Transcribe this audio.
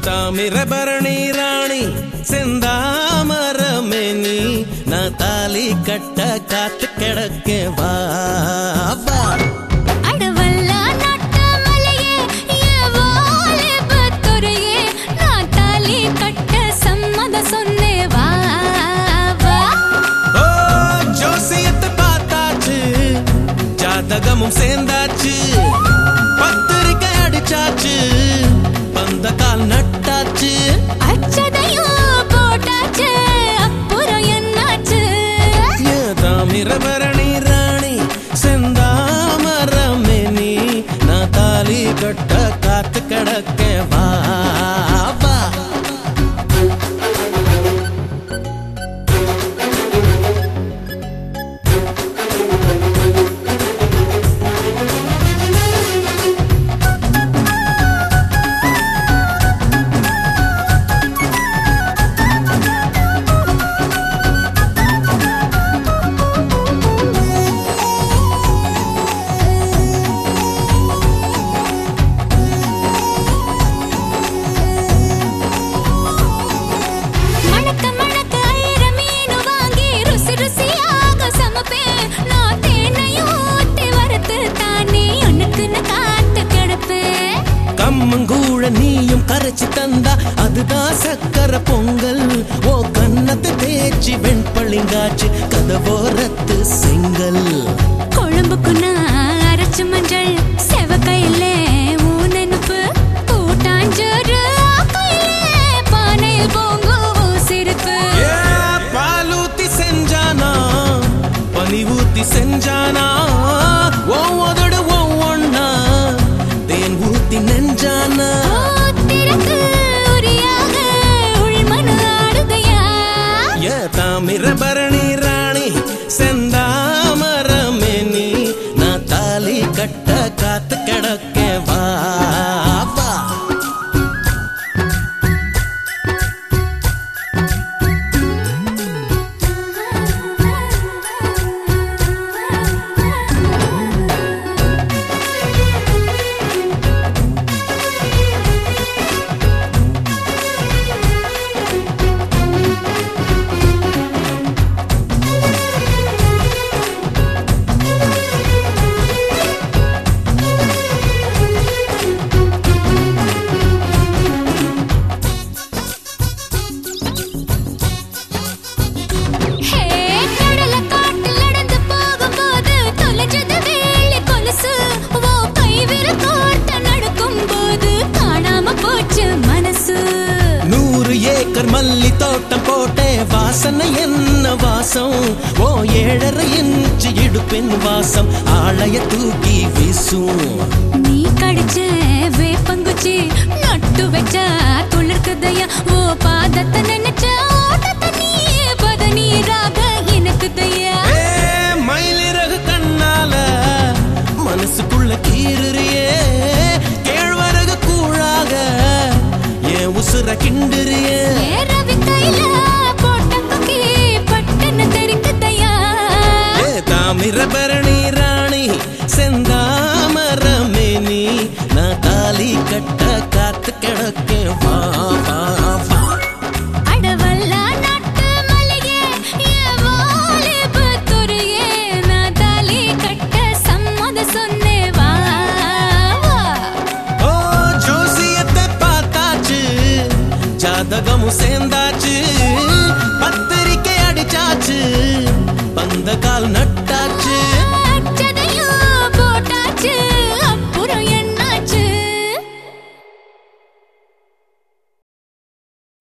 தாமிரபரணி ராணி செந்தாமரமேனி நான் தாலி கட்ட காத்து கிடக்க வா வா ஜாதகமும் சேர்ந்தாச்சு பத்திரிக்கை அடிச்சாச்சு பந்த கால் நட்டாச்சு அச்சதையும் போட்டாச்சு அப்புறம் என்னாச்சு தாமிரபரணி ராணி செந்தாமரமேனி நான் தாலி கட்ட காத்து கிடக்க வா வா கம்மங்கூழ நீயும் கரைச்சி தந்தா அதுதான் சக்கர பொங்கல் ஓ கண்ணத்தை தேய்ச்சி வெண்பளிங்காச்சு கதவோரத்து செங்கல் கொழும்புக்கு நான் அரைச்சு மஞ்சள் செவக்கையில ஊனனுப்பு கூட்டாஞ்சோறு பானையில் போங்கோ சிரிப்பு பாலூத்தி செஞ்சானா பனி ஊத்தி செஞ்சானா ஒவ்வொரு ஒவ்வொன்னா தேன் ஊத்தி நெஞ்சானா தாமிரபரணி ராணி செந்தாமரமேனி நான் தாலி கட்ட காத்து கிடக்க வா வா மல்லி தோட்டம் போட்டே வாசனை என்ன வாசம் ஓ 7.5 இன்ச்சு இடுப்பின் வாசம் ஆளைய தூக்கி வீசும் நீ கடிச்ச வேப்பங்குச்சி நட்டு வச்ச துளிர்க்குதையா ஓ பாதத்தை நினைச்ச ஓட்டத்தை நீ பதநீராக எனக்குதையா மயிலிறகு கண்ணால மனசுக்குள்ள கீறியே கேழ்வரகு கூழாக ஏன் உசுர கிண்டுறியே தாமிரபரணி ராணி செந்தாமரமேனி நான் தாலி கட்ட காத்து கிடக்க வா வா வா அடவல்லா நாட்டு மல்லிகே வாலிபு துறையே நான் தாலி கட்ட சம்மத சொன்னே வா ஓ ஜோசியத்தை பார்த்தாச்சு ஜாதகமும் சேர்ந்தாச்சு பத்திரிக்கை அடிச்சாச்சு பந்த கால்